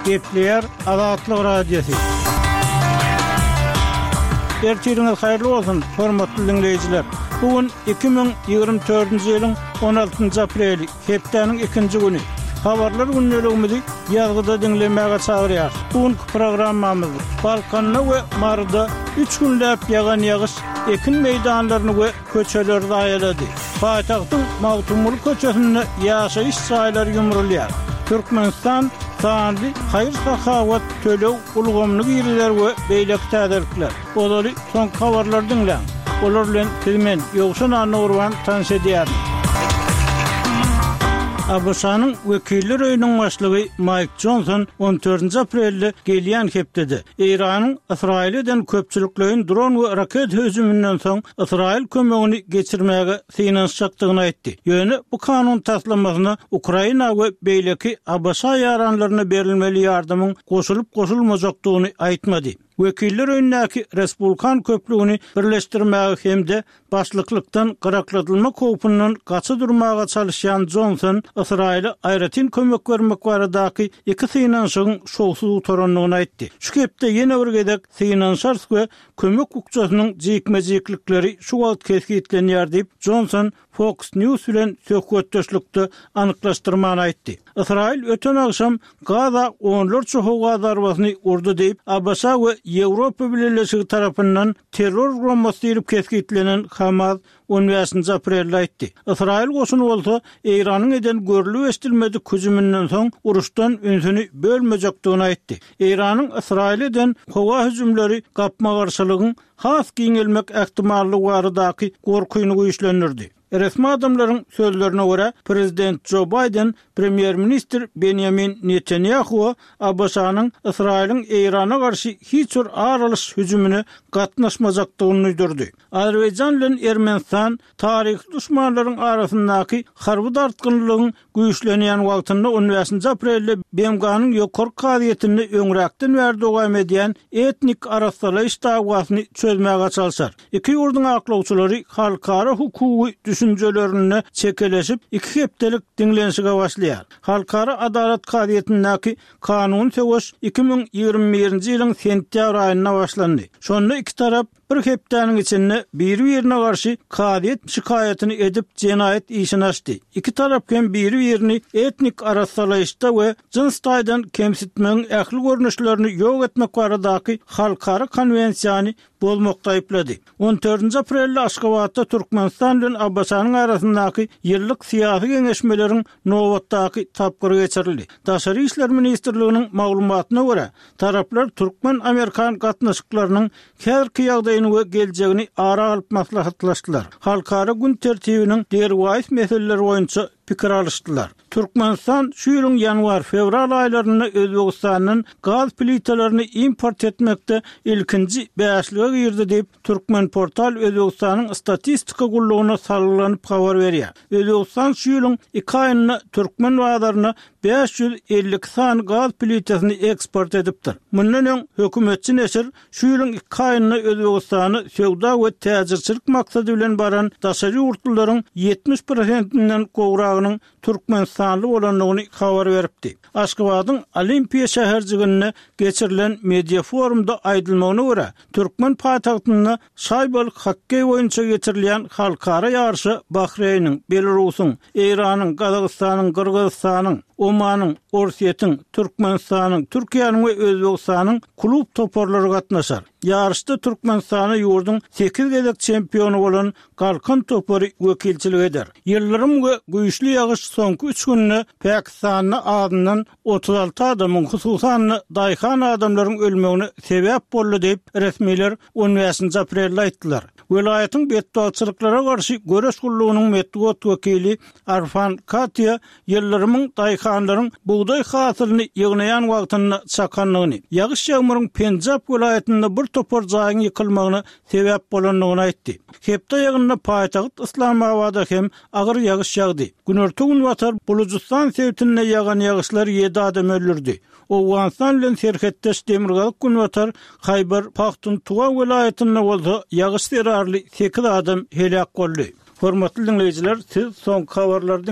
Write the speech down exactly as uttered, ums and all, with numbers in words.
Gepleyer Azatlyk Radiosu. Ertiriniz hayırlı olsun, hormatly dinleyijiler. Bugün iki bin ýygrimi dördünji ýylyň on altynjy apreli, hepdeniň ikinji güni. Habarlar günneligimizi ýazgyda dinlemäge çagyrýar. Bugünkü programmamyz Balkanyna we Marda üç günläp ýagan ýagyş ekin meýdanlaryny we köçeleri aýalady. Paýtagtyň Mawtumul köçesinde ýaşaýyş saýlary ýumrulýar. Türkmenistan sanly hayır sahawat tölew ulgamlyk ýerler we beýlek täderlikler. Olary son habarlar dinleň. Olar bilen tilmen ýogşan anurwan tanış edýär. A B S-nyň Wekiller Öýüniň başlygy Mike Johnson on dördünji aprelde gelýän hepdede Iranyň Israilden köpçüliklerin dron we raket hüjümünden soň Israil kömegini geçirmäge synanşakdygyny aýtdy. Ýöne bu kanun taslamasyna Ukraina we beýleki A B S ýaranlaryna berilmeli ýardamyň goşulyp goşulmajakdygyny aýtmady. Wekiller Öýünäki Respublikan köplüğini birleşdirmäge hemde başlyklykdan gyraklatylma kopundan gaça durmaga çalışýan Johnson, Israil'e aýratyn kömek bermek baradaky iki synanşygyň şowsuz toranlygyny aýtdy. Şu hepde ýene bir gedek synanşar we kömek ukçasynyň jekmejeklikleri şu wagt kesgitlenýär diýip Johnson Fox News bilen söhbetdeşlikde anyklaşdyrmany aýtdy. Israil öten akşam Gaza onlarca howga darbasyny urdy diýip A B S we Ýewropa Birleşigi tarapyndan terror gurulmasy diýip kesgitlenen Hamas on beşinji aprelde aýtdy. Israil goşuny bolsa Iranyň eden görülüp estilmedi hüjümünden soň uruşdan ünsüni bölmejekdigini aýtdy. Iranyň Israilden howga hüjümleri gapma garşylygyň has giňelmek ähtimallygy baradaky gorkuny güýçlendirdi. Resmi adamların sözlerine göre Prezident Joe Biden, Premier Minister Benjamin Netanyahu A B S-nyň Israil'in İran'a karşı hiç bir aralyş hüjümüne gatnaşmajakdygyny öýdürdi. Azerbaýjan bilen Ermenistan taryh düşmanlaryň arasyndaky harby dartgynlygyň güýçlenýän wagtynda on beşinji aprelde B M G-nyň ýokary kadyetini öňräkden berdi owam edýän etnik araşdyrmalyş dagwasyny çözmäge çalışar. Iki ýurduň aklawçylary halkara hukuky düşüncelerini çekeleşip iki hepdelik dinlenişige başlaýar. Halkara adalet kadyetindäki kanun töweş iki bin ýygrimi birinji ýylyň sentýabr aýyna başlandy. Şonda iki tarap bir hepdeniň içinde bir-birine garşy kadyet şikaýatyny edip jenaýet işini açdy. İki tarap hem bir-birini etnik araşdyrmalyşda we jins taýdan kemsitmeň ähli görnüşlerini ýok etmek baradaky halkara konwensiýany bolmakda aýplady. on dördünji aprelde Aşgabatda Türkmenistan bilen A B S-nyň arasyndaky ýyllyk syýasy geňeşmeleriň nowatdaky tapgyry geçirildi. Daşary işler ministrliginiň maglumatyna görä, taraplar Türkmen-Amerikan gatnaşyklarynyň häzirki ýagdaýyny we geljegini ara alyp maslahatlaşdylar. Halkara gün tertibiniň derwäs meseleleri boýunça pikir alışdylar. Türkmenistan şu ýylyň ýanwar-fevral aýlarynda Özbegistanyň gaz plitalaryny import etmekde ilkinji beşlige girdi diýip Türkmen portal Özbegistanyň statistika gullugyna salyklanyp habar berýär. Özbegistan şu ýylyň iki aýyna Türkmen bazarına beş yüz elli san gaz plitasyny eksport edipdir. Mundan öň hökümetçi neşir şu ýylyň iki aýyna Özbegistany sowda we täjirçilik maksady bilen baran daşary ýurtlaryň ýetmiş prosentinden gowragynyň Türkmenistanly bolanlygyny habar beripdi. Aşgabatyň Olimpiya şäherjigine geçirilen media forumda aýdylmagyna görä, Türkmen paýtagtynda şaýbalyk hokkey boýunça geçirilýän halkara ýarşy Bahreýniň, Belarusyň, Iranyň, Gazagystanyň, Kyrgyzstanyň, Omanyň, Orsiýetiň, Türkmenistanyň, Türkiýanyň we Özbegistanyň klub toparlary gatnaşar. Yarışda Türkmenistany ýurduň sekiz gezek çempionu bolan Galkan topary wekilçilik eder. Ýyllarym we güýçli ýagyş soňky üç günde Pakistanyň adyndan otuz alty adamyň, hususan daýhan adamlaryň ölmegine sebäp boldy diýip resmiler on beşinji aprelde aýtdylar. Welaýatyň betdagçylyklara garşy göreş gullugynyň medeniýet wekili Arfan Katya ýyllarymyň daýhanlaryň buğday hasylyny ýygnaýan wagtynda çakanlygyny, ýagyş ýağmuryň Penjab welaýatynda bir topar jaýyň ýykylmagyna sebäp bolanlygyny aýtdy. Hepde ýygynda paýtagyt Islamabada hem agyr ýagyş ýagdy. Günertü gün watar Bulujistan sewtine ýagan ýagyşlar ýedi adam öldürdi. Owganistan bilen serhetdeş demirgalyk gün watar Haybar Paxtuntuwa welaýatynda bolsa ýagyş serarly sekiz adam helak boldy. Hormatly dinleyijiler, siz soň habarlary